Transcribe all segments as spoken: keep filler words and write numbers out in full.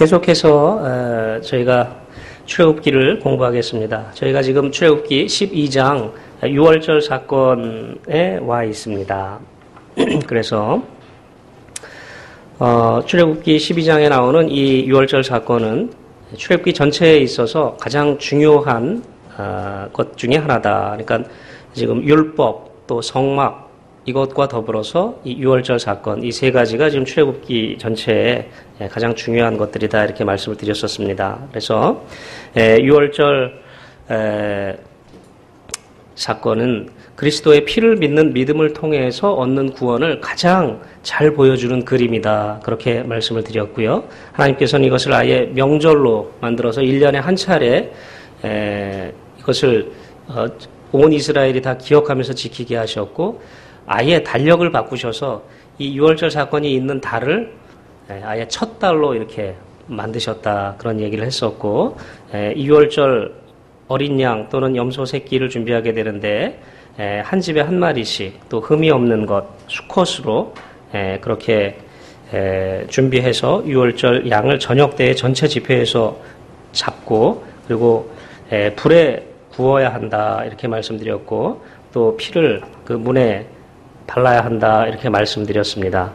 계속해서 저희가 출애굽기를 공부하겠습니다. 저희가 지금 출애굽기 십이 장 유월절 사건에 와 있습니다. 그래서 어, 출애굽기 십이 장에 나오는 이 유월절 사건은 출애굽기 전체에 있어서 가장 중요한 어, 것 중에 하나다. 그러니까 지금 율법 또 성막 이것과 더불어서 이 유월절 사건 이 세 가지가 지금 출애굽기 전체에 가장 중요한 것들이다 이렇게 말씀을 드렸었습니다. 그래서 유월절 사건은 그리스도의 피를 믿는 믿음을 통해서 얻는 구원을 가장 잘 보여주는 그림이다 그렇게 말씀을 드렸고요. 하나님께서는 이것을 아예 명절로 만들어서 일 년에 한 차례 이것을 온 이스라엘이 다 기억하면서 지키게 하셨고 아예 달력을 바꾸셔서 이 유월절 사건이 있는 달을 아예 첫 달로 이렇게 만드셨다 그런 얘기를 했었고, 이 유월절 어린 양 또는 염소 새끼를 준비하게 되는데 한 집에 한 마리씩 또 흠이 없는 것 수컷으로 그렇게 준비해서 유월절 양을 저녁 때에 전체 집회에서 잡고 그리고 불에 구워야 한다 이렇게 말씀드렸고, 또 피를 그 문에 발라야 한다 이렇게 말씀드렸습니다.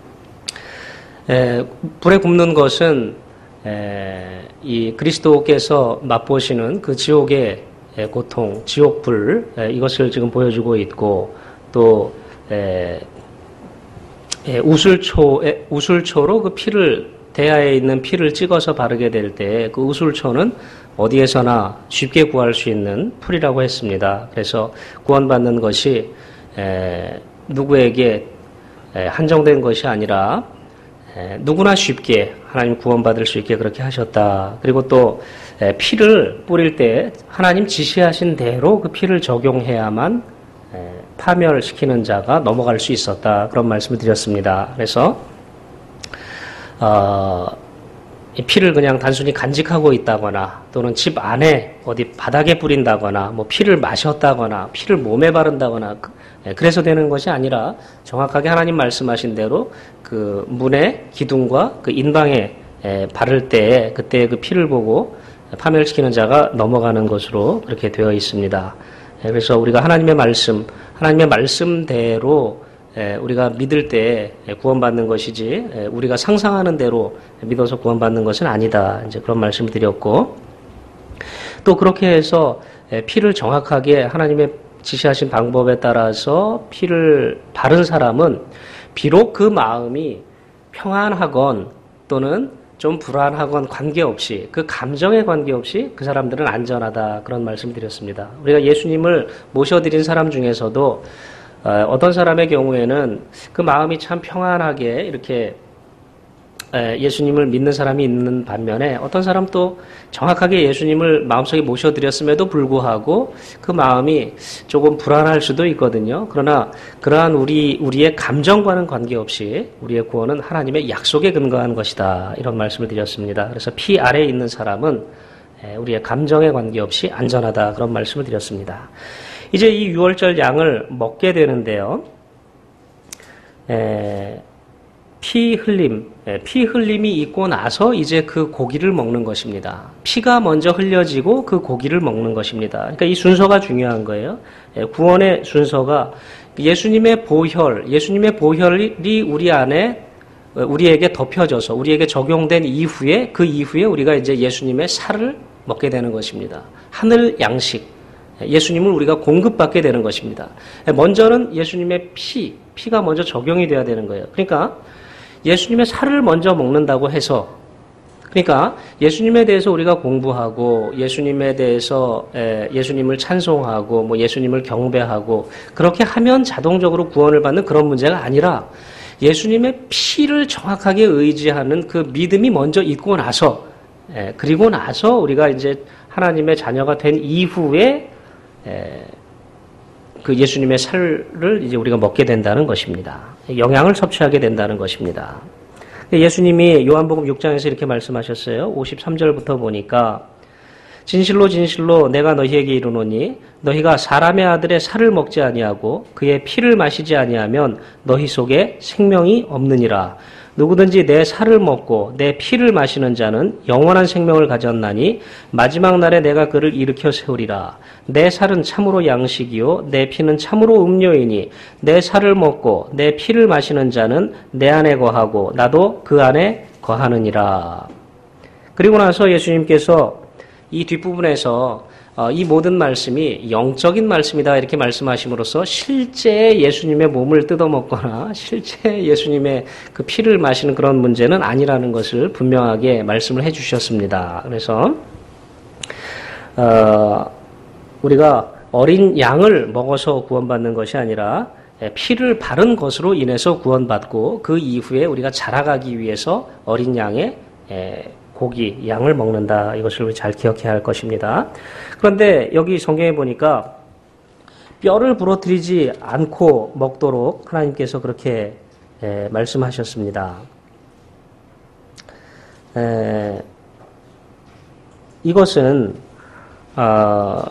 에, 불에 굽는 것은 에, 이 그리스도께서 맛보시는 그 지옥의 에, 고통, 지옥불 에, 이것을 지금 보여주고 있고, 또 에, 에, 우술초에, 우술초로 그 피를 대야에 있는 피를 찍어서 바르게 될 때 그 우술초는 어디에서나 쉽게 구할 수 있는 풀이라고 했습니다. 그래서 구원받는 것이 에, 누구에게 한정된 것이 아니라 누구나 쉽게 하나님 구원받을 수 있게 그렇게 하셨다. 그리고 또 피를 뿌릴 때 하나님 지시하신 대로 그 피를 적용해야만 파멸시키는 자가 넘어갈 수 있었다. 그런 말씀을 드렸습니다. 그래서 어, 이 피를 그냥 단순히 간직하고 있다거나 또는 집 안에 어디 바닥에 뿌린다거나 뭐 피를 마셨다거나 피를 몸에 바른다거나 그래서 되는 것이 아니라 정확하게 하나님 말씀하신 대로 그 문의 기둥과 그 인방에 바를 때 그때 그 피를 보고 파멸시키는 자가 넘어가는 것으로 그렇게 되어 있습니다. 그래서 우리가 하나님의 말씀, 하나님의 말씀대로 우리가 믿을 때 구원받는 것이지 우리가 상상하는 대로 믿어서 구원받는 것은 아니다. 이제 그런 말씀을 드렸고, 또 그렇게 해서 피를 정확하게 하나님의 지시하신 방법에 따라서 피를 바른 사람은 비록 그 마음이 평안하건 또는 좀 불안하건 관계없이 그 감정에 관계없이 그 사람들은 안전하다 그런 말씀을 드렸습니다. 우리가 예수님을 모셔드린 사람 중에서도 어떤 사람의 경우에는 그 마음이 참 평안하게 이렇게 예수님을 믿는 사람이 있는 반면에 어떤 사람 또 정확하게 예수님을 마음속에 모셔드렸음에도 불구하고 그 마음이 조금 불안할 수도 있거든요. 그러나 그러한 우리, 우리의 감정과는 관계없이 우리의 구원은 하나님의 약속에 근거한 것이다. 이런 말씀을 드렸습니다. 그래서 피 아래에 있는 사람은 우리의 감정에 관계없이 안전하다. 그런 말씀을 드렸습니다. 이제 이 유월절 양을 먹게 되는데요. 에, 피 흘림, 피 흘림이 있고 나서 이제 그 고기를 먹는 것입니다. 피가 먼저 흘려지고 그 고기를 먹는 것입니다. 그러니까 이 순서가 중요한 거예요. 구원의 순서가 예수님의 보혈, 예수님의 보혈이 우리 안에 우리에게 덮여져서 우리에게 적용된 이후에 그 이후에 우리가 이제 예수님의 살을 먹게 되는 것입니다. 하늘 양식, 예수님을 우리가 공급받게 되는 것입니다. 먼저는 예수님의 피, 피가 먼저 적용이 돼야 되는 거예요. 그러니까 예수님의 살을 먼저 먹는다고 해서, 그러니까 예수님에 대해서 우리가 공부하고 예수님에 대해서 예수님을 찬송하고 뭐 예수님을 경배하고 그렇게 하면 자동적으로 구원을 받는 그런 문제가 아니라 예수님의 피를 정확하게 의지하는 그 믿음이 먼저 있고 나서, 그리고 나서 우리가 이제 하나님의 자녀가 된 이후에 그 예수님의 살을 이제 우리가 먹게 된다는 것입니다. 영양을 섭취하게 된다는 것입니다. 예수님이 요한복음 육 장에서 이렇게 말씀하셨어요. 오십삼 절부터 보니까 진실로 진실로 내가 너희에게 이르노니 너희가 사람의 아들의 살을 먹지 아니하고 그의 피를 마시지 아니하면 너희 속에 생명이 없느니라. 누구든지 내 살을 먹고 내 피를 마시는 자는 영원한 생명을 가졌나니 마지막 날에 내가 그를 일으켜 세우리라. 내 살은 참으로 양식이요 내 피는 참으로 음료이니 내 살을 먹고 내 피를 마시는 자는 내 안에 거하고 나도 그 안에 거하느니라. 그리고 나서 예수님께서 이 뒷부분에서 이 모든 말씀이 영적인 말씀이다 이렇게 말씀하심으로써 실제 예수님의 몸을 뜯어먹거나 실제 예수님의 그 피를 마시는 그런 문제는 아니라는 것을 분명하게 말씀을 해주셨습니다. 그래서 어, 우리가 어린 양을 먹어서 구원받는 것이 아니라 피를 바른 것으로 인해서 구원받고 그 이후에 우리가 자라가기 위해서 어린 양의 고기, 양을 먹는다. 이것을 잘 기억해야 할 것입니다. 그런데 여기 성경에 보니까 뼈를 부러뜨리지 않고 먹도록 하나님께서 그렇게 에, 말씀하셨습니다. 에, 이것은 어,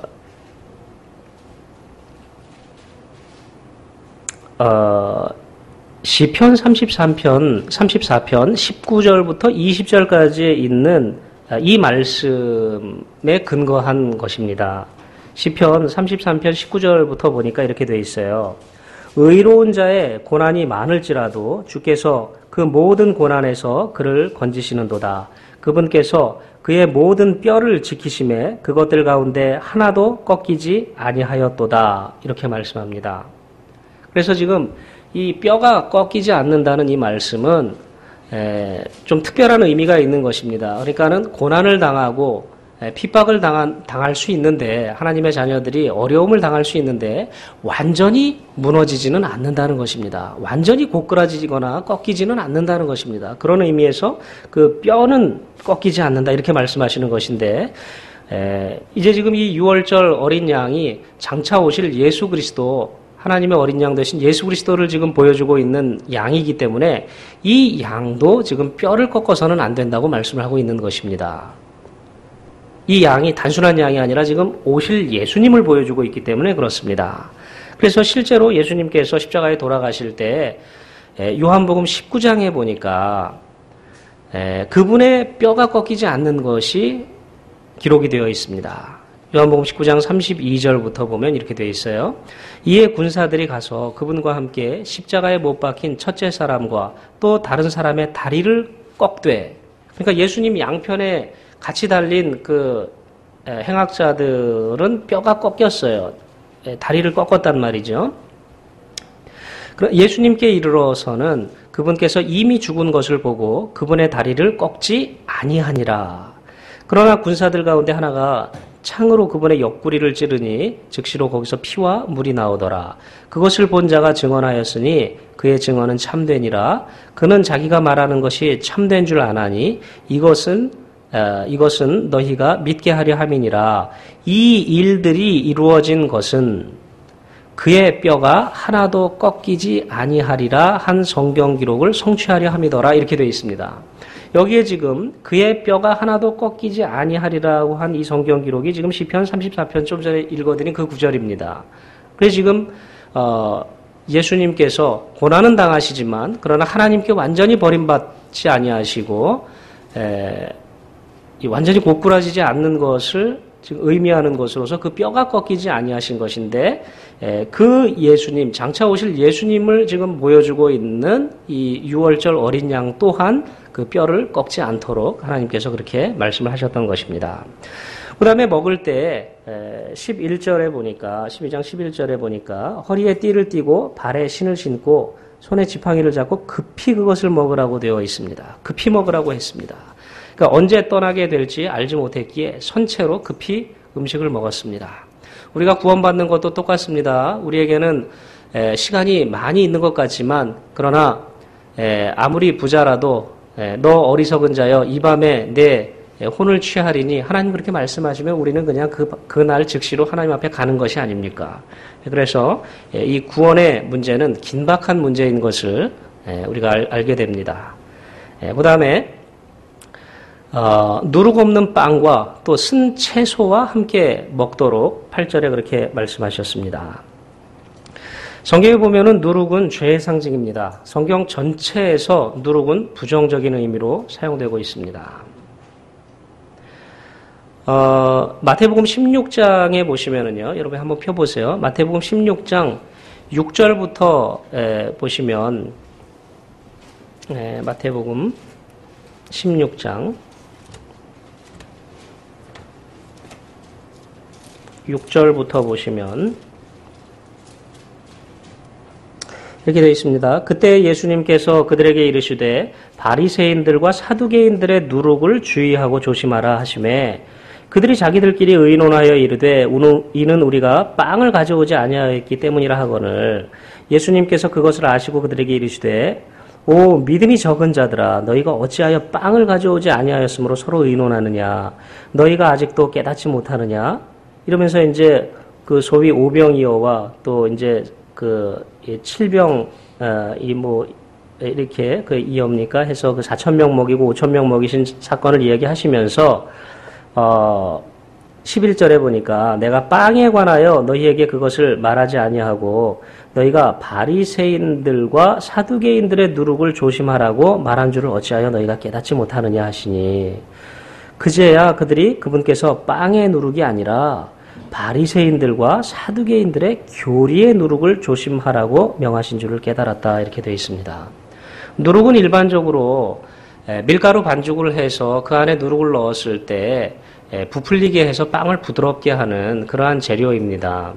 어, 시편 삼십삼 편, 삼십사 편 십구 절부터 이십 절까지 있는 이 말씀에 근거한 것입니다. 시편 삼십삼 편 십구 절부터 보니까 이렇게 되어 있어요. 의로운 자의 고난이 많을지라도 주께서 그 모든 고난에서 그를 건지시는도다. 그분께서 그의 모든 뼈를 지키심에 그것들 가운데 하나도 꺾이지 아니하였도다. 이렇게 말씀합니다. 그래서 지금 이 뼈가 꺾이지 않는다는 이 말씀은 에, 좀 특별한 의미가 있는 것입니다. 그러니까는 고난을 당하고 에, 핍박을 당한, 당할 수 있는데 하나님의 자녀들이 어려움을 당할 수 있는데 완전히 무너지지는 않는다는 것입니다. 완전히 고꾸라지거나 꺾이지는 않는다는 것입니다. 그런 의미에서 그 뼈는 꺾이지 않는다 이렇게 말씀하시는 것인데 에, 이제 지금 이 유월절 어린 양이 장차 오실 예수 그리스도 하나님의 어린 양 대신 예수 그리스도를 지금 보여주고 있는 양이기 때문에 이 양도 지금 뼈를 꺾어서는 안 된다고 말씀을 하고 있는 것입니다. 이 양이 단순한 양이 아니라 지금 오실 예수님을 보여주고 있기 때문에 그렇습니다. 그래서 실제로 예수님께서 십자가에 돌아가실 때 요한복음 십구 장에 보니까 그분의 뼈가 꺾이지 않는 것이 기록이 되어 있습니다. 요한복음 십구 장 삼십이 절부터 보면 이렇게 되어 있어요. 이에 군사들이 가서 그분과 함께 십자가에 못 박힌 첫째 사람과 또 다른 사람의 다리를 꺾되, 그러니까 예수님 양편에 같이 달린 그 행악자들은 뼈가 꺾였어요. 다리를 꺾었단 말이죠. 예수님께 이르러서는 그분께서 이미 죽은 것을 보고 그분의 다리를 꺾지 아니하니라. 그러나 군사들 가운데 하나가 창으로 그분의 옆구리를 찌르니 즉시로 거기서 피와 물이 나오더라. 그것을 본 자가 증언하였으니 그의 증언은 참되니라. 그는 자기가 말하는 것이 참된 줄 아나니 이것은 어, 이것은 너희가 믿게 하려 함이니라. 이 일들이 이루어진 것은 그의 뼈가 하나도 꺾이지 아니하리라 한 성경 기록을 성취하려 함이더라. 이렇게 되어 있습니다. 여기에 지금 그의 뼈가 하나도 꺾이지 아니하리라고 한 이 성경 기록이 지금 시편 삼십사 편 좀 전에 읽어드린 그 구절입니다. 그래서 지금 어, 예수님께서 고난은 당하시지만 그러나 하나님께 완전히 버림받지 아니하시고 에, 완전히 고꾸라지지 않는 것을 지금 의미하는 것으로서 그 뼈가 꺾이지 아니하신 것인데 에, 그 예수님, 장차 오실 예수님을 지금 보여주고 있는 이 유월절 어린 양 또한 그 뼈를 꺾지 않도록 하나님께서 그렇게 말씀을 하셨던 것입니다. 그 다음에 먹을 때 십일 절에 보니까 십이 장 십일 절에 보니까 허리에 띠를 띠고 발에 신을 신고 손에 지팡이를 잡고 급히 그것을 먹으라고 되어 있습니다. 급히 먹으라고 했습니다. 그러니까 언제 떠나게 될지 알지 못했기에 선체로 급히 음식을 먹었습니다. 우리가 구원받는 것도 똑같습니다. 우리에게는 시간이 많이 있는 것 같지만 그러나 아무리 부자라도 너 어리석은 자여 이 밤에 내 혼을 취하리니 하나님 그렇게 말씀하시면 우리는 그냥 그, 그날 즉시로 하나님 앞에 가는 것이 아닙니까? 그래서 이 구원의 문제는 긴박한 문제인 것을 우리가 알, 알게 됩니다. 그 다음에 어, 누룩 없는 빵과 또 쓴 채소와 함께 먹도록 팔 절에 그렇게 말씀하셨습니다. 성경에 보면은 누룩은 죄의 상징입니다. 성경 전체에서 누룩은 부정적인 의미로 사용되고 있습니다. 어, 마태복음 십육 장에 보시면은요, 여러분 한번 펴보세요. 마태복음 십육 장 육 절부터 에, 보시면, 에, 마태복음 십육 장 육 절부터 보시면 이렇게 되어 있습니다. 그때 예수님께서 그들에게 이르시되 바리새인들과 사두개인들의 누룩을 주의하고 조심하라 하시매 그들이 자기들끼리 의논하여 이르되 이는 우리가 빵을 가져오지 아니하였기 때문이라 하거늘 예수님께서 그것을 아시고 그들에게 이르시되 오 믿음이 적은 자들아 너희가 어찌하여 빵을 가져오지 아니하였으므로 서로 의논하느냐 너희가 아직도 깨닫지 못하느냐 이러면서 이제 그 소위 오병이어와 또 이제 그 칠병 어, 이 뭐 이렇게 그 이어입니까 해서 그 사천 명 먹이고 오천 명 먹이신 사건을 이야기하시면서 어 십일 절에 보니까 내가 빵에 관하여 너희에게 그것을 말하지 아니하고 너희가 바리새인들과 사두개인들의 누룩을 조심하라고 말한 줄을 어찌하여 너희가 깨닫지 못하느냐 하시니 그제야 그들이 그분께서 빵의 누룩이 아니라 바리새인들과 사두개인들의 교리의 누룩을 조심하라고 명하신 줄을 깨달았다 이렇게 되어 있습니다. 누룩은 일반적으로 밀가루 반죽을 해서 그 안에 누룩을 넣었을 때 부풀리게 해서 빵을 부드럽게 하는 그러한 재료입니다.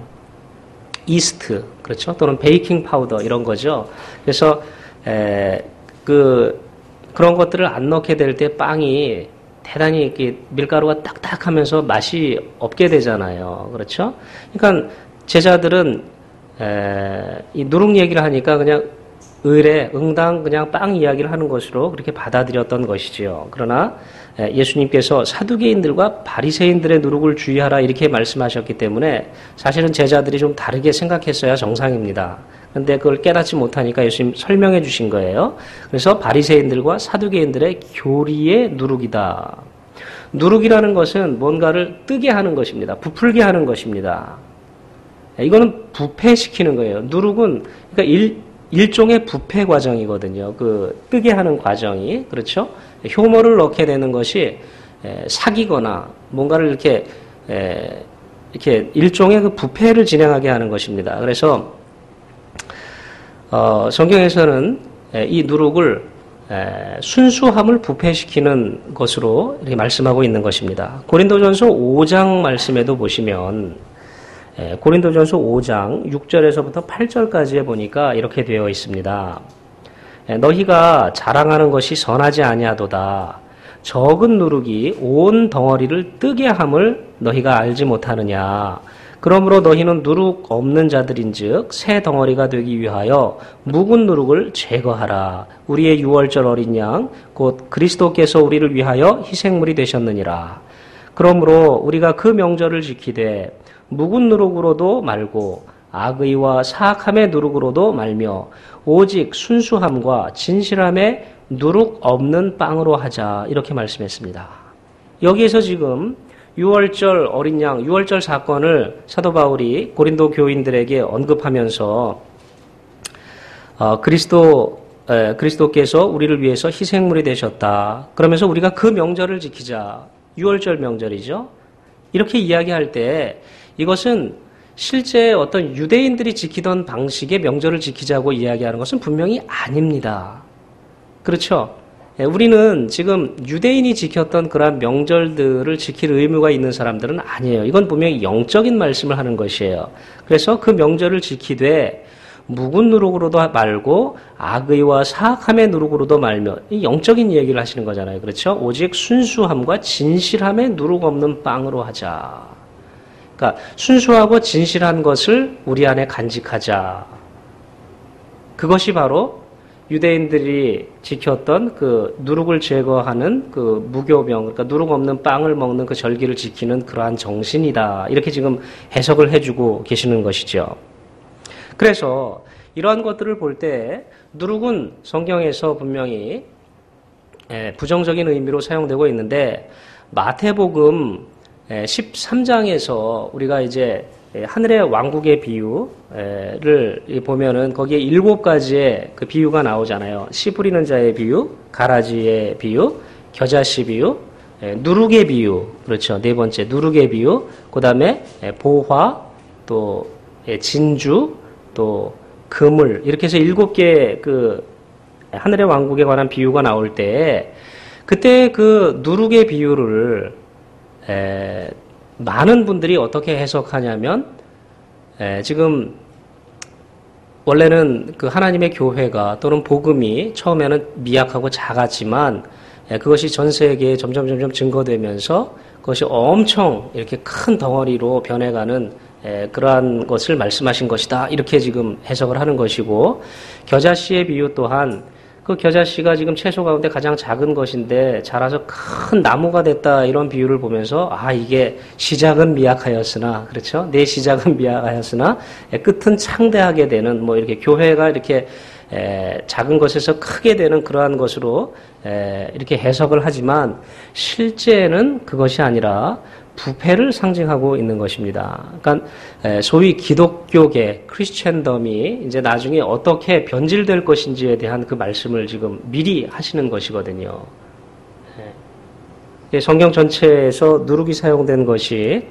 이스트, 그렇죠? 또는 베이킹 파우더 이런 거죠. 그래서 에, 그 그런 것들을 안 넣게 될 때 빵이 대단히 이렇게 밀가루가 딱딱하면서 맛이 없게 되잖아요. 그렇죠? 그러니까 제자들은 에, 이 누룩 얘기를 하니까 그냥 의례, 응당 그냥 빵 이야기를 하는 것으로 그렇게 받아들였던 것이지요. 그러나 예수님께서 사두개인들과 바리새인들의 누룩을 주의하라 이렇게 말씀하셨기 때문에 사실은 제자들이 좀 다르게 생각했어야 정상입니다. 그런데 그걸 깨닫지 못하니까 예수님 설명해 주신 거예요. 그래서 바리새인들과 사두개인들의 교리의 누룩이다. 누룩이라는 것은 뭔가를 뜨게 하는 것입니다. 부풀게 하는 것입니다. 이거는 부패시키는 거예요. 누룩은 그러니까 일 일종의 부패 과정이거든요. 그 뜨게 하는 과정이 그렇죠. 효모를 넣게 되는 것이 사기거나 뭔가를 이렇게 이렇게 일종의 그 부패를 진행하게 하는 것입니다. 그래서 어, 성경에서는 이 누룩을 순수함을 부패시키는 것으로 이렇게 말씀하고 있는 것입니다. 고린도전서 오 장 말씀에도 보시면 고린도전서 오 장 육 절에서부터 팔 절까지에 보니까 이렇게 되어 있습니다. 너희가 자랑하는 것이 선하지 아니하도다. 적은 누룩이 온 덩어리를 뜨게 함을 너희가 알지 못하느냐. 그러므로 너희는 누룩 없는 자들인즉 새 덩어리가 되기 위하여 묵은 누룩을 제거하라. 우리의 유월절 어린 양 곧 그리스도께서 우리를 위하여 희생물이 되셨느니라. 그러므로 우리가 그 명절을 지키되 묵은 누룩으로도 말고 악의와 사악함의 누룩으로도 말며 오직 순수함과 진실함의 누룩 없는 빵으로 하자 이렇게 말씀했습니다. 여기에서 지금 유월절 어린 양, 유월절 사건을 사도 바울이 고린도 교인들에게 언급하면서 어, 그리스도 에, 그리스도께서 우리를 위해서 희생물이 되셨다. 그러면서 우리가 그 명절을 지키자. 유월절 명절이죠. 이렇게 이야기할 때 이것은 실제 어떤 유대인들이 지키던 방식의 명절을 지키자고 이야기하는 것은 분명히 아닙니다. 그렇죠? 우리는 지금 유대인이 지켰던 그러한 명절들을 지킬 의무가 있는 사람들은 아니에요. 이건 분명히 영적인 말씀을 하는 것이에요. 그래서 그 명절을 지키되 묵은 누룩으로도 말고 악의와 사악함의 누룩으로도 말며 이 영적인 얘기를 하시는 거잖아요. 그렇죠? 오직 순수함과 진실함의 누룩 없는 빵으로 하자. 그러니까 순수하고 진실한 것을 우리 안에 간직하자. 그것이 바로 유대인들이 지켰던 그 누룩을 제거하는 그 무교병, 그러니까 누룩 없는 빵을 먹는 그 절기를 지키는 그러한 정신이다. 이렇게 지금 해석을 해주고 계시는 것이죠. 그래서 이러한 것들을 볼 때 누룩은 성경에서 분명히 부정적인 의미로 사용되고 있는데 마태복음 십삼 장에서 우리가 이제 하늘의 왕국의 비유를 보면은 거기에 일곱 가지의 그 비유가 나오잖아요. 씨 뿌리는 자의 비유, 가라지의 비유, 겨자씨 비유, 누룩의 비유, 그렇죠. 네 번째 누룩의 비유, 그 다음에 보화, 또 진주, 또 그물, 이렇게 해서 일곱 개의 그 하늘의 왕국에 관한 비유가 나올 때, 그때 그 누룩의 비유를 에, 많은 분들이 어떻게 해석하냐면, 에, 지금 원래는 그 하나님의 교회가 또는 복음이 처음에는 미약하고 작았지만, 에, 그것이 전 세계에 점점 점점 증거되면서 그것이 엄청 이렇게 큰 덩어리로 변해가는 에, 그러한 것을 말씀하신 것이다. 이렇게 지금 해석을 하는 것이고, 겨자씨의 비유 또한 그 겨자씨가 지금 채소 가운데 가장 작은 것인데 자라서 큰 나무가 됐다, 이런 비유를 보면서 아, 이게 시작은 미약하였으나, 그렇죠? 내 시작은 미약하였으나 끝은 창대하게 되는, 뭐 이렇게 교회가 이렇게 에, 작은 것에서 크게 되는 그러한 것으로 에, 이렇게 해석을 하지만 실제는 그것이 아니라 부패를 상징하고 있는 것입니다. 그러니까 소위 기독교계 크리스천덤이 이제 나중에 어떻게 변질될 것인지에 대한 그 말씀을 지금 미리 하시는 것이거든요. 성경 전체에서 누룩이 사용된 것이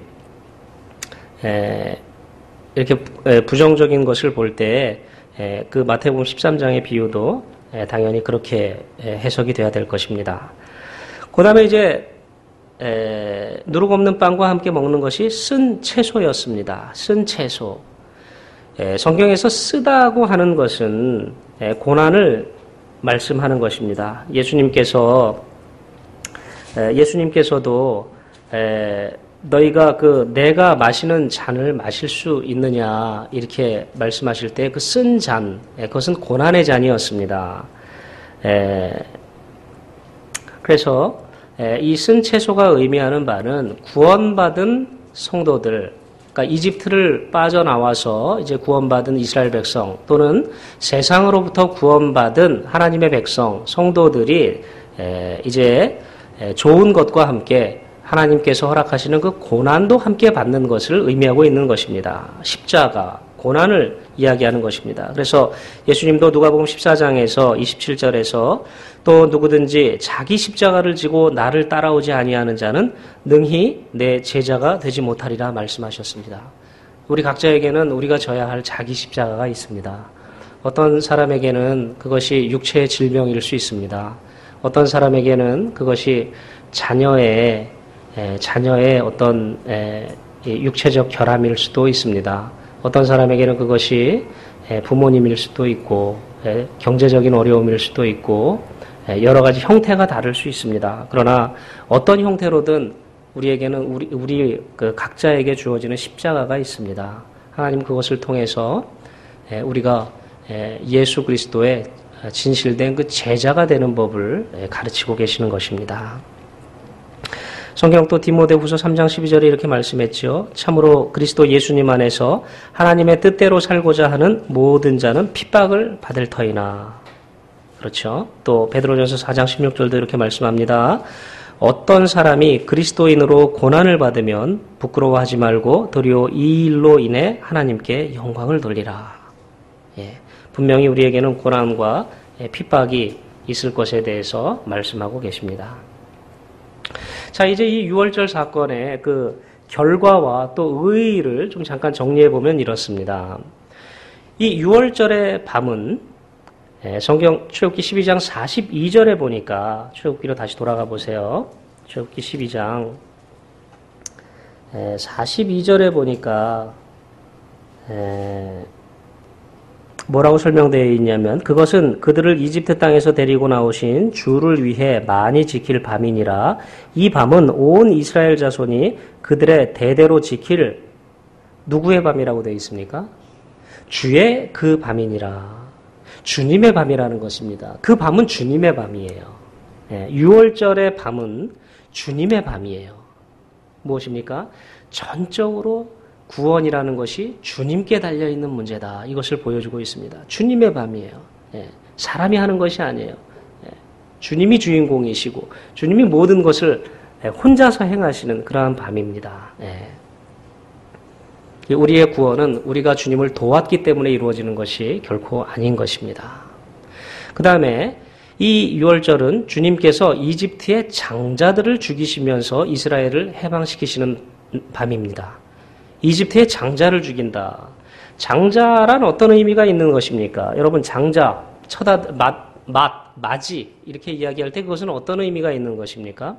이렇게 부정적인 것을 볼 때 그 마태복음 십삼 장의 비유도 당연히 그렇게 해석이 돼야 될 것입니다. 그 다음에 이제 에, 누룩 없는 빵과 함께 먹는 것이 쓴 채소였습니다. 쓴 채소. 에, 성경에서 쓰다고 하는 것은 에, 고난을 말씀하는 것입니다. 예수님께서 에, 예수님께서도 에, 너희가 그 내가 마시는 잔을 마실 수 있느냐, 이렇게 말씀하실 때 그 쓴 잔, 에, 그것은 고난의 잔이었습니다. 에, 그래서 이 쓴 채소가 의미하는 바는 구원받은 성도들, 그러니까 이집트를 빠져나와서 이제 구원받은 이스라엘 백성, 또는 세상으로부터 구원받은 하나님의 백성, 성도들이 이제 좋은 것과 함께 하나님께서 허락하시는 그 고난도 함께 받는 것을 의미하고 있는 것입니다. 십자가, 고난을 이야기하는 것입니다. 그래서 예수님도 누가복음 십사 장에서 이십칠 절에서 또 누구든지 자기 십자가를 지고 나를 따라오지 아니하는 자는 능히 내 제자가 되지 못하리라 말씀하셨습니다. 우리 각자에게는 우리가 져야 할 자기 십자가가 있습니다. 어떤 사람에게는 그것이 육체의 질병일 수 있습니다. 어떤 사람에게는 그것이 자녀의 에, 자녀의 어떤 에, 육체적 결함일 수도 있습니다. 어떤 사람에게는 그것이 부모님일 수도 있고 경제적인 어려움일 수도 있고 여러 가지 형태가 다를 수 있습니다. 그러나 어떤 형태로든 우리에게는 우리, 우리 그 각자에게 주어지는 십자가가 있습니다. 하나님 그것을 통해서 우리가 예수 그리스도의 진실된 그 제자가 되는 법을 가르치고 계시는 것입니다. 성경 또 디모데후서 삼 장 십이 절에 이렇게 말씀했죠. 참으로 그리스도 예수님 안에서 하나님의 뜻대로 살고자 하는 모든 자는 핍박을 받을 터이나. 그렇죠. 또 베드로전서 사 장 십육 절도 이렇게 말씀합니다. 어떤 사람이 그리스도인으로 고난을 받으면 부끄러워하지 말고 도리어 이 일로 인해 하나님께 영광을 돌리라. 예, 분명히 우리에게는 고난과 핍박이 있을 것에 대해서 말씀하고 계십니다. 자, 이제 이 유월절 사건의 그 결과와 또 의의를 좀 잠깐 정리해 보면 이렇습니다. 이 유월절의 밤은 성경 출애굽기 십이 장 사십이 절에 보니까, 출애굽기로 다시 돌아가 보세요. 출애굽기 십이 장 사십이 절에 보니까 뭐라고 설명되어 있냐면, 그것은 그들을 이집트 땅에서 데리고 나오신 주를 위해 많이 지킬 밤이니라. 이 밤은 온 이스라엘 자손이 그들의 대대로 지킬, 누구의 밤이라고 되어 있습니까? 주의 그 밤이니라. 주님의 밤이라는 것입니다. 그 밤은 주님의 밤이에요. 유월절의 밤은 주님의 밤이에요. 무엇입니까? 전적으로 구원이라는 것이 주님께 달려있는 문제다. 이것을 보여주고 있습니다. 주님의 밤이에요. 예, 사람이 하는 것이 아니에요. 예, 주님이 주인공이시고 주님이 모든 것을 혼자서 행하시는 그러한 밤입니다. 예. 우리의 구원은 우리가 주님을 도왔기 때문에 이루어지는 것이 결코 아닌 것입니다. 그 다음에 이 유월절은 주님께서 이집트의 장자들을 죽이시면서 이스라엘을 해방시키시는 밤입니다. 이집트의 장자를 죽인다. 장자란 어떤 의미가 있는 것입니까? 여러분, 장자, 쳐다, 맛, 맛, 맞이 이렇게 이야기할 때 그것은 어떤 의미가 있는 것입니까?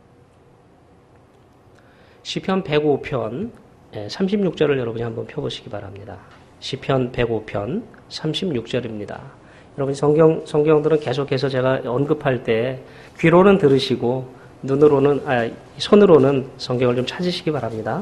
시편 백오 편 삼십육 절을 여러분이 한번 펴보시기 바랍니다. 시편 백오 편 삼십육 절입니다. 여러분 성경, 성경들은 계속해서 제가 언급할 때 귀로는 들으시고 눈으로는, 아, 손으로는 성경을 좀 찾으시기 바랍니다.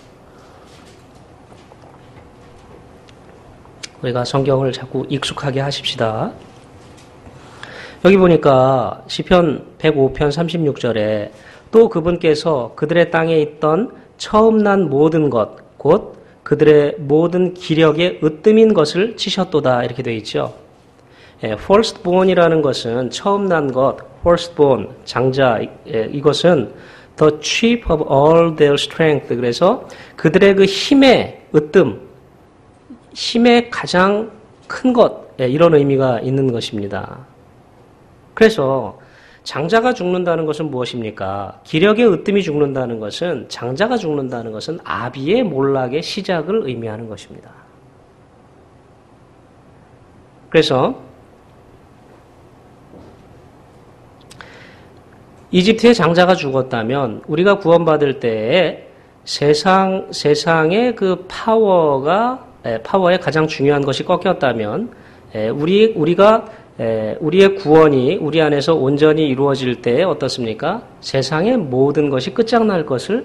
우리가 성경을 자꾸 익숙하게 하십시다. 여기 보니까 시편 백오 편 삼십육 절에 또 그분께서 그들의 땅에 있던 처음 난 모든 것, 곧 그들의 모든 기력의 으뜸인 것을 치셨도다 이렇게 되어 있죠. 예, firstborn이라는 것은 처음 난 것, firstborn, 장자, 예, 이것은 the chief of all their strength. 그래서 그들의 그 힘의 으뜸, 힘의 가장 큰 것, 예, 이런 의미가 있는 것입니다. 그래서 장자가 죽는다는 것은 무엇입니까? 기력의 으뜸이 죽는다는 것은, 장자가 죽는다는 것은 아비의 몰락의 시작을 의미하는 것입니다. 그래서 이집트의 장자가 죽었다면 우리가 구원받을 때에 세상, 세상의 그 파워가, 파워의 가장 중요한 것이 꺾였다면 우리, 우리가 우리의 구원이 우리 안에서 온전히 이루어질 때 어떻습니까? 세상의 모든 것이 끝장날 것을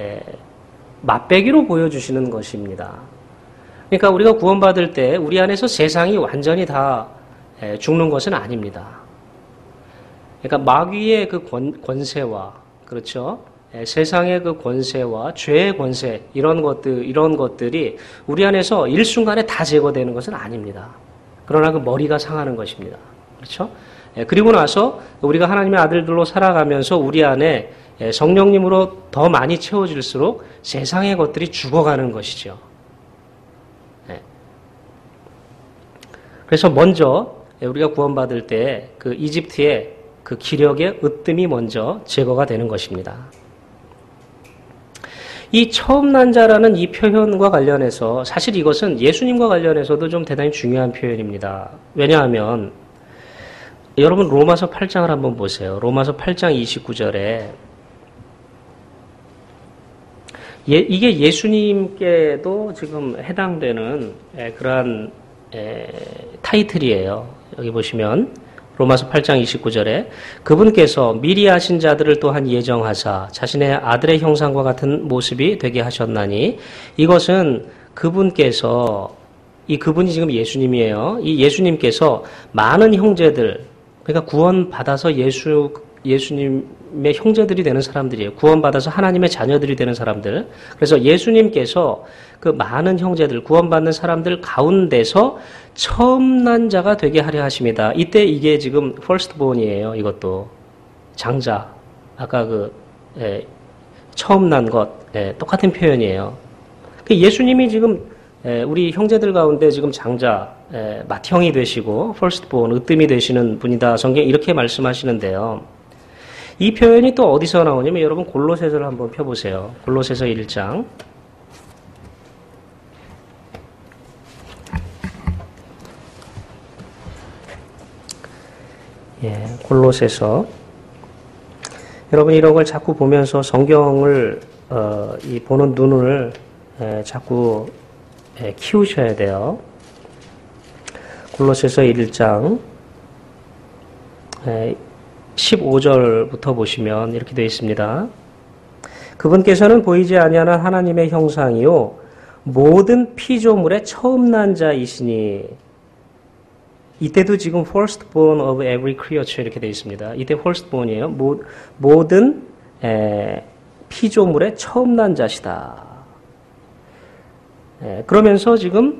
맛배기로 보여주시는 것입니다. 그러니까 우리가 구원받을 때 우리 안에서 세상이 완전히 다 죽는 것은 아닙니다. 그러니까 마귀의 그 권, 권세와, 그렇죠? 세상의 그 권세와 죄의 권세, 이런 것들, 이런 것들이 우리 안에서 일순간에 다 제거되는 것은 아닙니다. 그러나 그 머리가 상하는 것입니다. 그렇죠? 그리고 나서 우리가 하나님의 아들들로 살아가면서 우리 안에 성령님으로 더 많이 채워질수록 세상의 것들이 죽어가는 것이죠. 그래서 먼저 우리가 구원받을 때 그 이집트의 그 기력의 으뜸이 먼저 제거가 되는 것입니다. 이 처음 난 자라는 이 표현과 관련해서 사실 이것은 예수님과 관련해서도 좀 대단히 중요한 표현입니다. 왜냐하면 여러분 로마서 팔 장을 한번 보세요. 로마서 팔 장 이십구 절에 예, 이게 예수님께도 지금 해당되는 에, 그러한 에, 타이틀이에요. 여기 보시면 로마서 팔 장 이십구 절에 그분께서 미리 하신 자들을 또한 예정하사 자신의 아들의 형상과 같은 모습이 되게 하셨나니 이것은 그분께서 이 그분이 지금 예수님이에요. 이 예수님께서 많은 형제들, 그러니까 구원받아서 예수 예수님의 형제들이 되는 사람들이에요. 구원받아서 하나님의 자녀들이 되는 사람들. 그래서 예수님께서 그 많은 형제들, 구원받는 사람들 가운데서 처음 난 자가 되게 하려 하십니다. 이때 이게 지금 firstborn이에요. 이것도 장자. 아까 그 예, 처음 난 것, 예, 똑같은 표현이에요. 예수님이 지금 예, 우리 형제들 가운데 지금 장자, 예, 맏형이 되시고 firstborn, 으뜸이 되시는 분이다. 성경 이렇게 말씀하시는데요. 이 표현이 또 어디서 나오냐면 여러분 골로새서를 한번 펴보세요. 골로새서 일 장. 예, 골로새서. 여러분 이런 걸 자꾸 보면서 성경을 어, 이 보는 눈을 에, 자꾸 에, 키우셔야 돼요. 골로새서 일 장 에, 십오 절부터 보시면 이렇게 되어 있습니다. 그분께서는 보이지 아니하는 하나님의 형상이요 모든 피조물의 처음 난 자이시니 이때도 지금 firstborn of every creature 이렇게 되어 있습니다. 이때 firstborn이에요. 모, 모든 에, 피조물의 처음 난 자시다. 에, 그러면서 지금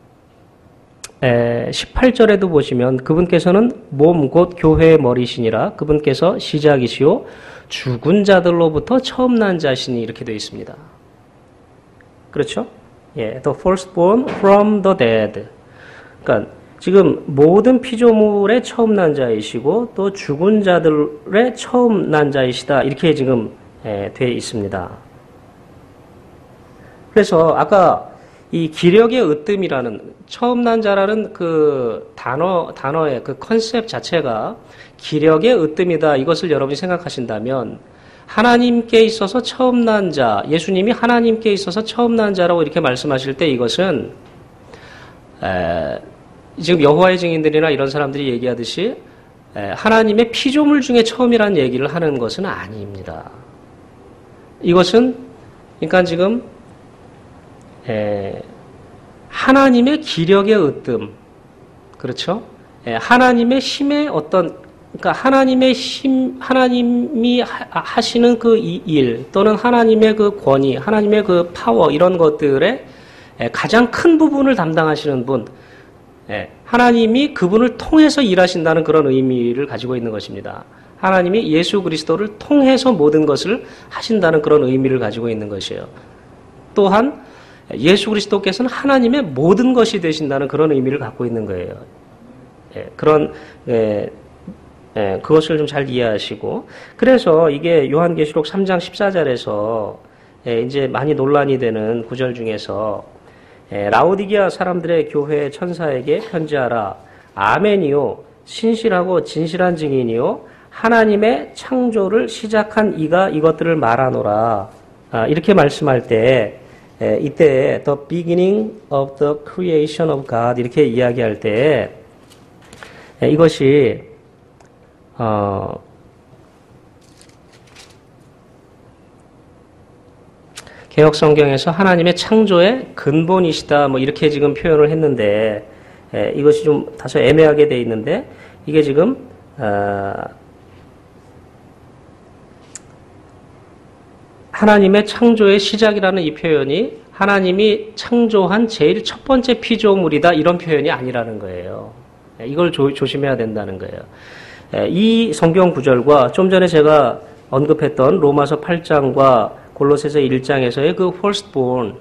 에, 십팔 절에도 보시면 그분께서는 몸 곧 교회의 머리시니라 그분께서 시작이시오 죽은 자들로부터 처음 난 자시니 이렇게 되어 있습니다. 그렇죠? 예, the firstborn from the dead. 그러니까 지금 모든 피조물의 처음 난 자이시고 또 죽은 자들의 처음 난 자이시다. 이렇게 지금 예, 되어 있습니다. 그래서 아까 이 기력의 으뜸이라는 처음 난 자라는 그 단어, 단어의 그 컨셉 자체가 기력의 으뜸이다. 이것을 여러분이 생각하신다면 하나님께 있어서 처음 난 자, 예수님이 하나님께 있어서 처음 난 자라고 이렇게 말씀하실 때 이것은 에, 지금 여호와의 증인들이나 이런 사람들이 얘기하듯이 에, 하나님의 피조물 중에 처음이라는 얘기를 하는 것은 아닙니다. 이것은 그러니까 지금 에, 하나님의 기력의 으뜸, 그렇죠? 에, 하나님의 힘의 어떤, 그러니까 하나님의 힘, 하나님이 하, 하시는 그 일, 또는 하나님의 그 권위, 하나님의 그 파워, 이런 것들의 에, 가장 큰 부분을 담당하시는 분, 에, 하나님이 그분을 통해서 일하신다는 그런 의미를 가지고 있는 것입니다. 하나님이 예수 그리스도를 통해서 모든 것을 하신다는 그런 의미를 가지고 있는 것이에요. 또한 예수 그리스도께서는 하나님의 모든 것이 되신다는 그런 의미를 갖고 있는 거예요. 예, 그런 예, 예, 그것을 좀 잘 이해하시고, 그래서 이게 요한계시록 삼 장 십사 절에서 예, 이제 많이 논란이 되는 구절 중에서 예, 라오디게아 사람들의 교회 천사에게 편지하라. 아멘이요, 신실하고 진실한 증인이요, 하나님의 창조를 시작한 이가 이것들을 말하노라. 아, 이렇게 말씀할 때 에, 이때 the beginning of the creation of God 이렇게 이야기할 때 에, 이것이 어, 개역 성경에서 하나님의 창조의 근본이시다 뭐 이렇게 지금 표현을 했는데 에, 이것이 좀 다소 애매하게 돼 있는데 이게 지금 어, 하나님의 창조의 시작이라는 이 표현이 하나님이 창조한 제일 첫 번째 피조물이다 이런 표현이 아니라는 거예요. 이걸 조, 조심해야 된다는 거예요. 이 성경 구절과 좀 전에 제가 언급했던 로마서 팔 장과 골로새서 일 장에서의 그 firstborn,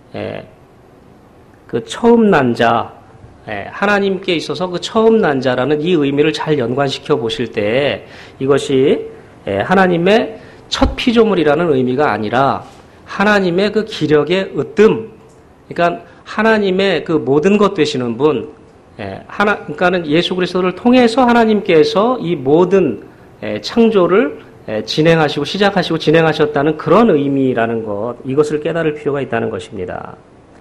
그 처음 난 자, 하나님께 있어서 그 처음 난 자라는 이 의미를 잘 연관시켜 보실 때 이것이 하나님의 첫 피조물이라는 의미가 아니라 하나님의 그 기력의 으뜸, 그러니까 하나님의 그 모든 것 되시는 분, 하나, 그러니까는 예수 그리스도를 통해서 하나님께서 이 모든 창조를 진행하시고 시작하시고 진행하셨다는 그런 의미라는 것, 이것을 깨달을 필요가 있다는 것입니다.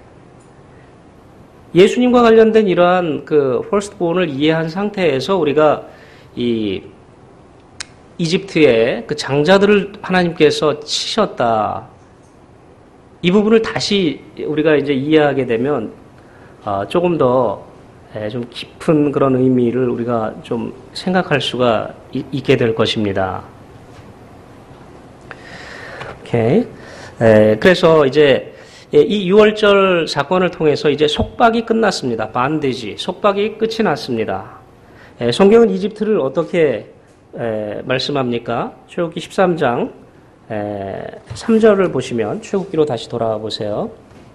예수님과 관련된 이러한 그 firstborn을 이해한 상태에서 우리가 이 이집트의 그 장자들을 하나님께서 치셨다. 이 부분을 다시 우리가 이제 이해하게 되면 어, 조금 더 좀 깊은 그런 의미를 우리가 좀 생각할 수가 이, 있게 될 것입니다. 오케이. 에, 그래서 이제 이 유월절 사건을 통해서 이제 속박이 끝났습니다. 반대지. 속박이 끝이 났습니다. 에, 성경은 이집트를 어떻게 에, 말씀합니까? 출애굽기 십삼 장 에, 삼 절을 보시면 출애굽기로 다시 돌아와 보세요.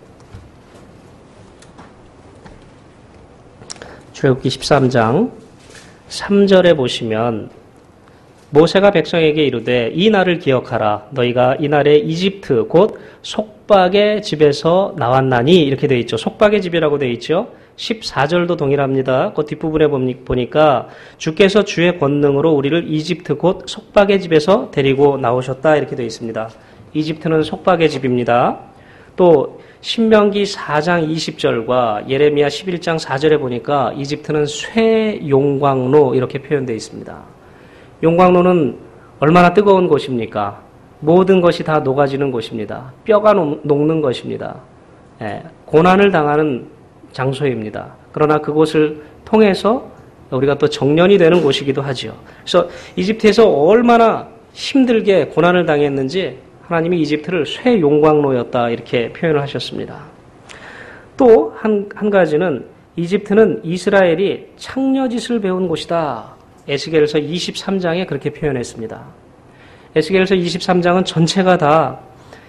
출애굽기 십삼 장 삼 절에 보시면 모세가 백성에게 이르되 이 날을 기억하라. 너희가 이 날에 이집트 곧 속박의 집에서 나왔나니 이렇게 되어 있죠. 속박의 집이라고 되어 있죠. 십사 절도 동일합니다. 그 뒷부분에 보니까 주께서 주의 권능으로 우리를 이집트 곧 속박의 집에서 데리고 나오셨다 이렇게 되어 있습니다. 이집트는 속박의 집입니다. 또 신명기 사 장 이십 절과 예레미야 십일 장 사 절에 보니까 이집트는 쇠용광로 이렇게 표현되어 있습니다. 용광로는 얼마나 뜨거운 곳입니까? 모든 것이 다 녹아지는 곳입니다. 뼈가 녹는 것입니다. 예, 고난을 당하는 장소입니다. 그러나 그곳을 통해서 우리가 또 정련이 되는 곳이기도 하죠. 그래서 이집트에서 얼마나 힘들게 고난을 당했는지 하나님이 이집트를 쇠용광로였다 이렇게 표현을 하셨습니다. 또 한, 한 가지는 이집트는 이스라엘이 창녀짓을 배운 곳이다. 에스겔서 이십삼 장에 그렇게 표현했습니다. 에스겔서 이십삼 장은 전체가 다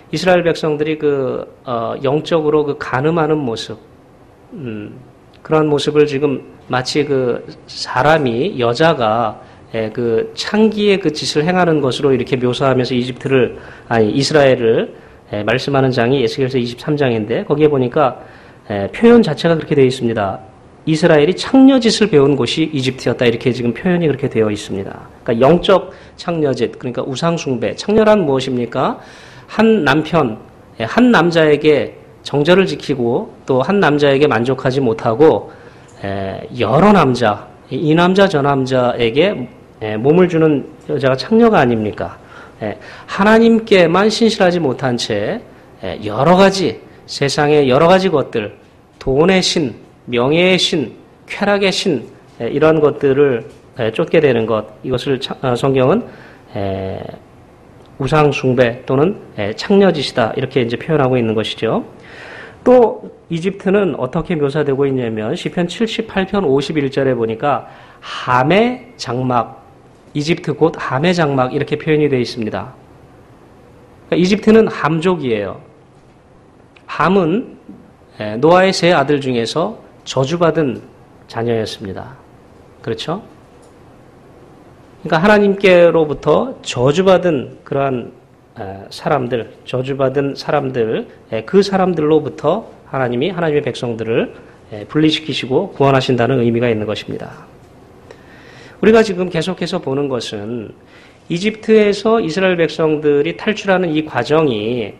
이스라엘 백성들이 그 어, 영적으로 그 간음하는 모습, 음, 그런 모습을 지금 마치 그 사람이 여자가 예, 그 창기의 그 짓을 행하는 것으로 이렇게 묘사하면서 이집트를 아니 이스라엘을 예, 말씀하는 장이 에스겔서 이십삼 장인데 거기에 보니까 예, 표현 자체가 그렇게 되어 있습니다. 이스라엘이 창녀짓을 배운 곳이 이집트였다 이렇게 지금 표현이 그렇게 되어 있습니다. 그러니까 영적 창녀짓 그러니까 우상숭배. 창녀란 무엇입니까? 한 남편, 예, 한 남자에게 정절을 지키고 또 한 남자에게 만족하지 못하고 예, 여러 남자, 이 남자 저 남자에게 예, 몸을 주는 여자가 창녀가 아닙니까? 예, 하나님께만 신실하지 못한 채 예, 여러 가지 세상의 여러 가지 것들, 돈의 신, 명예의 신, 쾌락의 신 예, 이런 것들을 예, 쫓게 되는 것 이것을 차, 어, 성경은 예, 우상 숭배 또는 예, 창녀짓이다 이렇게 이제 표현하고 있는 것이죠. 또 이집트는 어떻게 묘사되고 있냐면 시편 칠십팔 편 오십일 절에 보니까 함의 장막, 이집트 곧 함의 장막 이렇게 표현이 되어 있습니다. 그러니까 이집트는 함족이에요. 함은 노아의 세 아들 중에서 저주받은 자녀였습니다. 그렇죠? 그러니까 하나님께로부터 저주받은 그러한 사람들, 저주받은 사람들, 그 사람들로부터 하나님이 하나님의 백성들을 분리시키시고 구원하신다는 의미가 있는 것입니다. 우리가 지금 계속해서 보는 것은 이집트에서 이스라엘 백성들이 탈출하는 이 과정이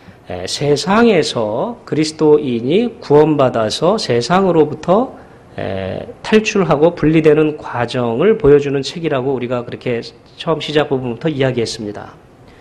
세상에서 그리스도인이 구원받아서 세상으로부터 탈출하고 분리되는 과정을 보여주는 책이라고 우리가 그렇게 처음 시작 부분부터 이야기했습니다.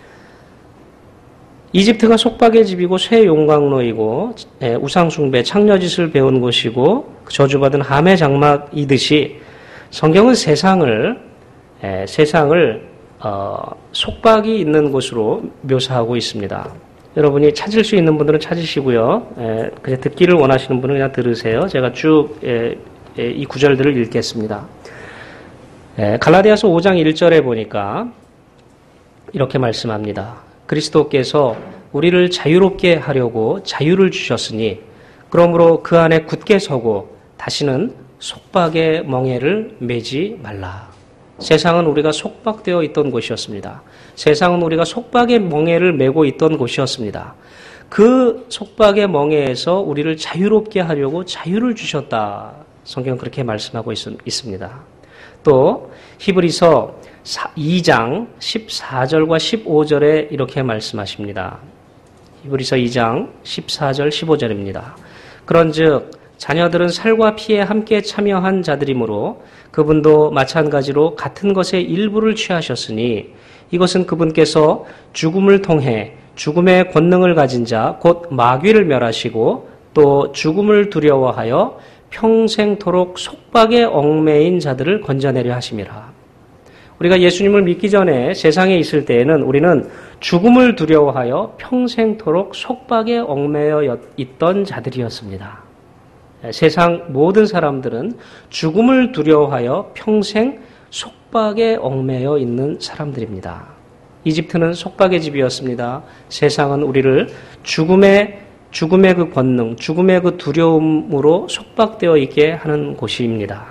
이집트가 속박의 집이고 쇠 용광로이고 우상숭배, 창녀짓을 배운 곳이고 저주받은 함의 장막이듯이 성경은 세상을 에, 세상을 어, 속박이 있는 곳으로 묘사하고 있습니다. 여러분이 찾을 수 있는 분들은 찾으시고요. 에, 그냥 듣기를 원하시는 분은 그냥 들으세요. 제가 쭉 이 구절들을 읽겠습니다. 에, 갈라디아서 오 장 일 절에 보니까 이렇게 말씀합니다. 그리스도께서 우리를 자유롭게 하려고 자유를 주셨으니 그러므로 그 안에 굳게 서고 다시는 속박의 멍에를 매지 말라. 세상은 우리가 속박되어 있던 곳이었습니다. 세상은 우리가 속박의 멍에를 메고 있던 곳이었습니다. 그 속박의 멍에에서 우리를 자유롭게 하려고 자유를 주셨다. 성경은 그렇게 말씀하고 있, 있습니다. 또 히브리서 이 장 십사 절과 십오 절에 이렇게 말씀하십니다. 히브리서 이 장 십사 절 십오 절입니다. 그런즉 자녀들은 살과 피에 함께 참여한 자들이므로 그분도 마찬가지로 같은 것의 일부를 취하셨으니 이것은 그분께서 죽음을 통해 죽음의 권능을 가진 자 곧 마귀를 멸하시고 또 죽음을 두려워하여 평생토록 속박에 얽매인 자들을 건져내려 하심이라. 우리가 예수님을 믿기 전에 세상에 있을 때에는 우리는 죽음을 두려워하여 평생토록 속박에 얽매여 있던 자들이었습니다. 세상 모든 사람들은 죽음을 두려워하여 평생 속박에 얽매여 있는 사람들입니다. 이집트는 속박의 집이었습니다. 세상은 우리를 죽음의 죽음의 그 권능, 죽음의 그 두려움으로 속박되어 있게 하는 곳입니다.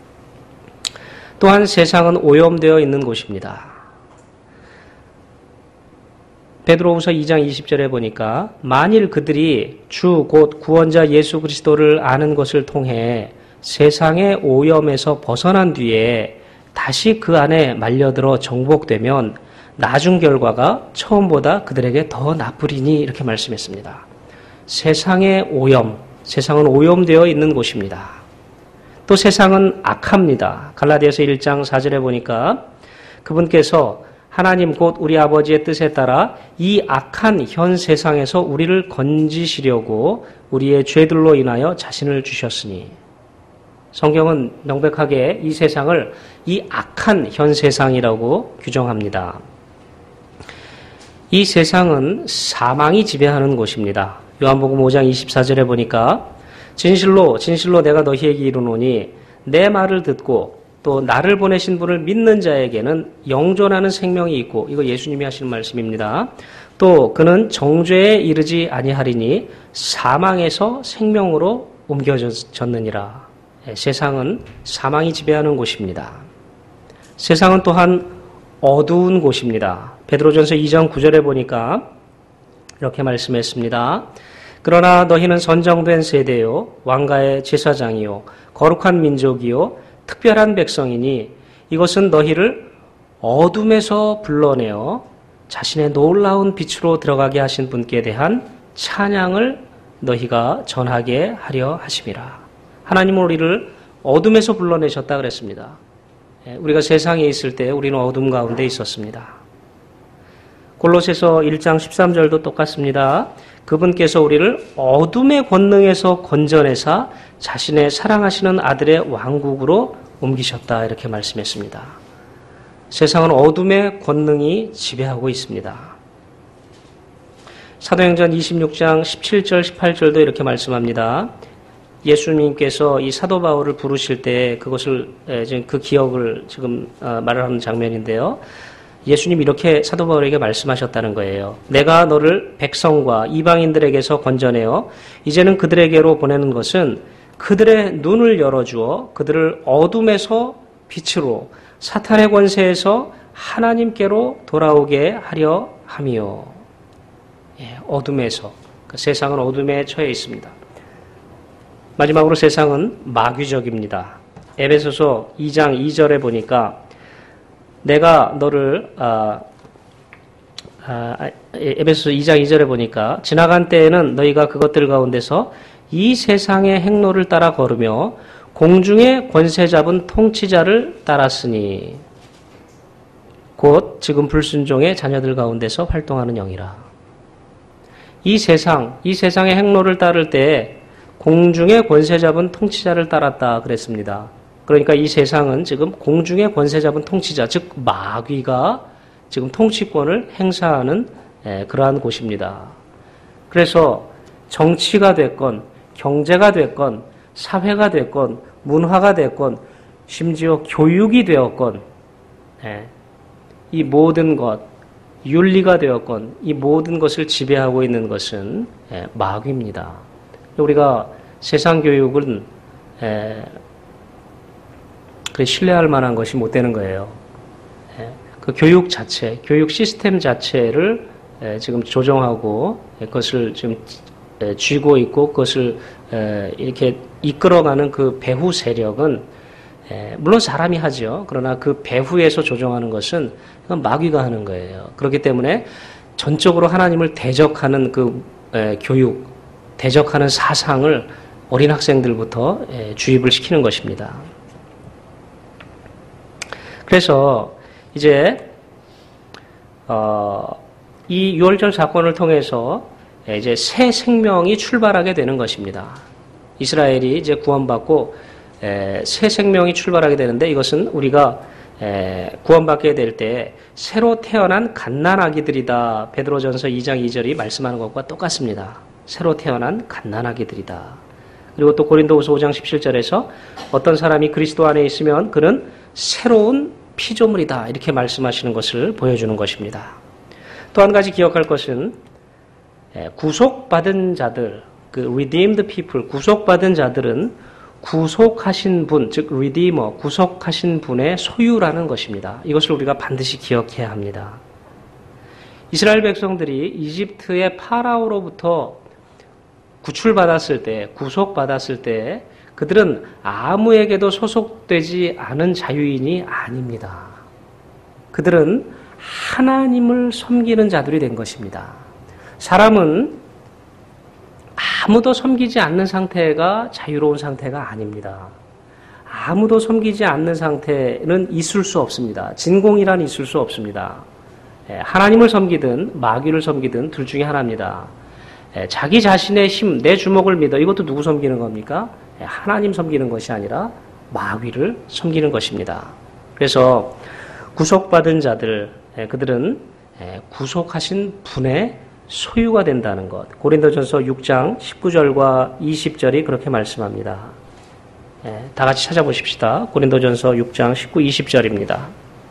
또한 세상은 오염되어 있는 곳입니다. 베드로후서 이 장 이십 절에 보니까 만일 그들이 주 곧 구원자 예수 그리스도를 아는 것을 통해 세상의 오염에서 벗어난 뒤에 다시 그 안에 말려들어 정복되면 나중 결과가 처음보다 그들에게 더 나쁘리니 이렇게 말씀했습니다. 세상의 오염, 세상은 오염되어 있는 곳입니다. 또 세상은 악합니다. 갈라디아서 일 장 사 절에 보니까 그분께서 하나님 곧 우리 아버지의 뜻에 따라 이 악한 현 세상에서 우리를 건지시려고 우리의 죄들로 인하여 자신을 주셨으니 성경은 명백하게 이 세상을 이 악한 현 세상이라고 규정합니다. 이 세상은 사망이 지배하는 곳입니다. 요한복음 오 장 이십사 절에 보니까 진실로 진실로 내가 너희에게 이르노니 내 말을 듣고 또 나를 보내신 분을 믿는 자에게는 영존하는 생명이 있고, 이거 예수님이 하시는 말씀입니다. 또 그는 정죄에 이르지 아니하리니 사망에서 생명으로 옮겨졌느니라. 세상은 사망이 지배하는 곳입니다. 세상은 또한 어두운 곳입니다. 베드로전서 이 장 구 절에 보니까 이렇게 말씀했습니다. 그러나 너희는 선정된 세대요 왕가의 제사장이요 거룩한 민족이요 특별한 백성이니 이것은 너희를 어둠에서 불러내어 자신의 놀라운 빛으로 들어가게 하신 분께 대한 찬양을 너희가 전하게 하려 하심이라. 하나님은 우리를 어둠에서 불러내셨다 그랬습니다. 우리가 세상에 있을 때 우리는 어둠 가운데 있었습니다. 골로새서 일 장 십삼 절도 똑같습니다. 그분께서 우리를 어둠의 권능에서 건져내사 자신의 사랑하시는 아들의 왕국으로 옮기셨다 이렇게 말씀했습니다. 세상은 어둠의 권능이 지배하고 있습니다. 사도행전 이십육 장 십칠 절 십팔 절도 이렇게 말씀합니다. 예수님께서 이 사도 바울을 부르실 때 그것을 지금 그 기억을 지금 말을 하는 장면인데요. 예수님 이렇게 사도 바울에게 말씀하셨다는 거예요. 내가 너를 백성과 이방인들에게서 건져내어 이제는 그들에게로 보내는 것은 그들의 눈을 열어주어 그들을 어둠에서 빛으로 사탄의 권세에서 하나님께로 돌아오게 하려 함이요. 예, 어둠에서. 그 세상은 어둠에 처해 있습니다. 마지막으로 세상은 마귀적입니다. 에베소서 이 장 이 절에 보니까 내가 너를 아, 아, 에베소서 이 장 이 절에 보니까 지나간 때에는 너희가 그것들 가운데서 이 세상의 행로를 따라 걸으며 공중의 권세 잡은 통치자를 따랐으니 곧 지금 불순종의 자녀들 가운데서 활동하는 영이라. 이 세상, 이 세상의 행로를 따를 때 공중의 권세 잡은 통치자를 따랐다 그랬습니다. 그러니까 이 세상은 지금 공중의 권세 잡은 통치자, 즉 마귀가 지금 통치권을 행사하는 그러한 곳입니다. 그래서 정치가 됐건 경제가 됐건 사회가 됐건 문화가 됐건 심지어 교육이 되었건 이 모든 것, 윤리가 되었건 이 모든 것을 지배하고 있는 것은 마귀입니다. 우리가 세상 교육은 그래 신뢰할 만한 것이 못 되는 거예요. 그 교육 자체, 교육 시스템 자체를 지금 조정하고 그것을 지금 쥐고 있고 그것을 이렇게 이끌어가는 그 배후 세력은 물론 사람이 하죠. 그러나 그 배후에서 조정하는 것은 마귀가 하는 거예요. 그렇기 때문에 전적으로 하나님을 대적하는 그 교육, 대적하는 사상을 어린 학생들부터 주입을 시키는 것입니다. 그래서 이제 어, 이 유월절 사건을 통해서 이제 새 생명이 출발하게 되는 것입니다. 이스라엘이 이제 구원받고 에, 새 생명이 출발하게 되는데 이것은 우리가 에, 구원받게 될 때 새로 태어난 갓난아기들이다. 베드로전서 이 장 이 절이 말씀하는 것과 똑같습니다. 새로 태어난 갓난아기들이다. 그리고 또 고린도후서 오 장 십칠 절에서 어떤 사람이 그리스도 안에 있으면 그는 새로운 피조물이다. 이렇게 말씀하시는 것을 보여주는 것입니다. 또 한 가지 기억할 것은 구속받은 자들, 그 redeemed people, 구속받은 자들은 구속하신 분, 즉 redeemer, 구속하신 분의 소유라는 것입니다. 이것을 우리가 반드시 기억해야 합니다. 이스라엘 백성들이 이집트의 파라오로부터 구출받았을 때, 구속받았을 때 그들은 아무에게도 소속되지 않은 자유인이 아닙니다. 그들은 하나님을 섬기는 자들이 된 것입니다. 사람은 아무도 섬기지 않는 상태가 자유로운 상태가 아닙니다. 아무도 섬기지 않는 상태는 있을 수 없습니다. 진공이란 있을 수 없습니다. 하나님을 섬기든 마귀를 섬기든 둘 중에 하나입니다. 자기 자신의 힘, 내 주먹을 믿어. 이것도 누구 섬기는 겁니까? 하나님 섬기는 것이 아니라 마귀를 섬기는 것입니다. 그래서 구속받은 자들, 그들은 구속하신 분의 소유가 된다는 것. 고린도전서 육 장 십구 절과 이십 절이 그렇게 말씀합니다. 예, 다 같이 찾아보십시다. 고린도전서 육 장 십구, 이십 절입니다.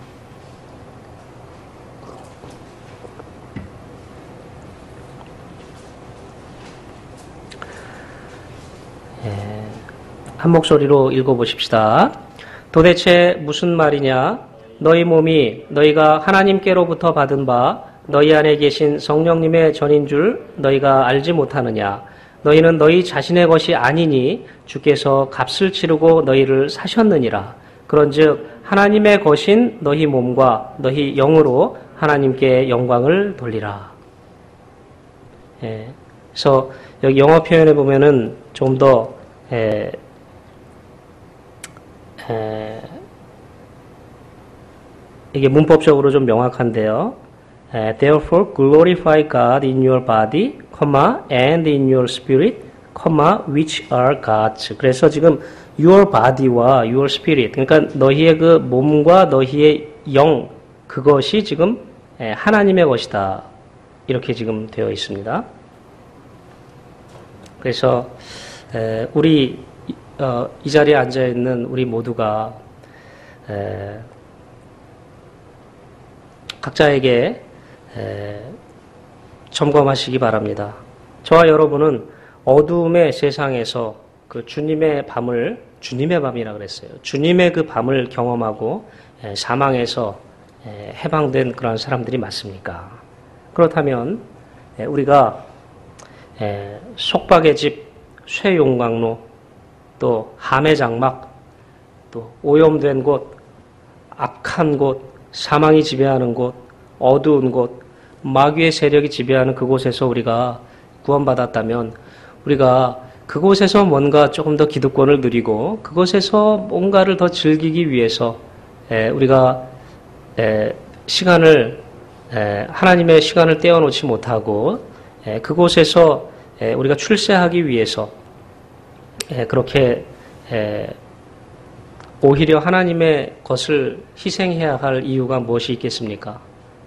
예, 한 목소리로 읽어보십시다. 도대체 무슨 말이냐? 너희 몸이 너희가 하나님께로부터 받은 바 너희 안에 계신 성령님의 전인 줄 너희가 알지 못하느냐? 너희는 너희 자신의 것이 아니니 주께서 값을 치르고 너희를 사셨느니라. 그런즉 하나님의 것인 너희 몸과 너희 영으로 하나님께 영광을 돌리라. 예, 그래서 여기 영어 표현에 보면은 좀 더 에, 에, 이게 문법적으로 좀 명확한데요. 에, Therefore glorify God in your body, and in your spirit, which are God's. 그래서 지금 your body와 your spirit, 그러니까 너희의 그 몸과 너희의 영, 그것이 지금 하나님의 것이다. 이렇게 지금 되어 있습니다. 그래서 우리 이 자리에 앉아 있는 우리 모두가 각자에게 점검하시기 바랍니다. 저와 여러분은 어두움의 세상에서 그 주님의 밤을, 주님의 밤이라 그랬어요. 주님의 그 밤을 경험하고 사망에서 해방된 그런 사람들이 맞습니까? 그렇다면 우리가 속박의 집, 쇠용광로, 또 함의 장막, 또 오염된 곳, 악한 곳, 사망이 지배하는 곳, 어두운 곳, 마귀의 세력이 지배하는 그곳에서 우리가 구원받았다면 우리가 그곳에서 뭔가 조금 더 기득권을 누리고 그곳에서 뭔가를 더 즐기기 위해서 우리가 시간을 하나님의 시간을 떼어놓지 못하고 그곳에서 우리가 출세하기 위해서 그렇게 오히려 하나님의 것을 희생해야 할 이유가 무엇이 있겠습니까?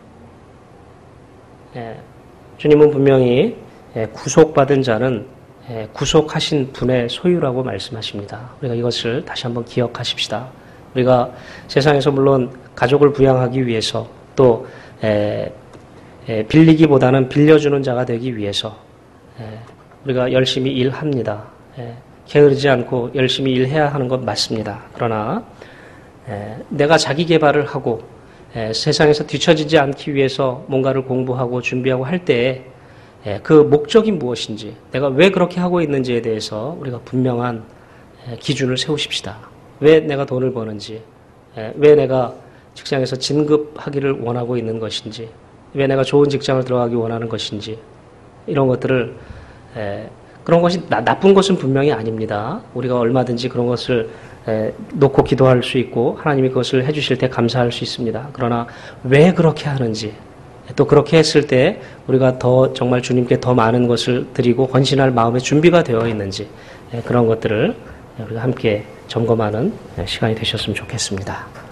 주님은 분명히 구속받은 자는 구속하신 분의 소유라고 말씀하십니다. 우리가 이것을 다시 한번 기억하십시다. 우리가 세상에서 물론 가족을 부양하기 위해서 또 에, 에, 빌리기보다는 빌려주는 자가 되기 위해서 에, 우리가 열심히 일합니다. 에, 게으르지 않고 열심히 일해야 하는 것 맞습니다. 그러나 에, 내가 자기 개발을 하고 에, 세상에서 뒤처지지 않기 위해서 뭔가를 공부하고 준비하고 할 때에 에, 그 목적이 무엇인지, 내가 왜 그렇게 하고 있는지에 대해서 우리가 분명한 에, 기준을 세우십시다. 왜 내가 돈을 버는지, 에, 왜 내가 직장에서 진급하기를 원하고 있는 것인지, 왜 내가 좋은 직장을 들어가기 원하는 것인지, 이런 것들을 에, 그런 것이 나, 나쁜 것은 분명히 아닙니다. 우리가 얼마든지 그런 것을 에, 놓고 기도할 수 있고 하나님이 그것을 해주실 때 감사할 수 있습니다. 그러나 왜 그렇게 하는지, 또 그렇게 했을 때 우리가 더 정말 주님께 더 많은 것을 드리고 헌신할 마음의 준비가 되어 있는지, 에, 그런 것들을 우리가 함께 점검하는 시간이 되셨으면 좋겠습니다.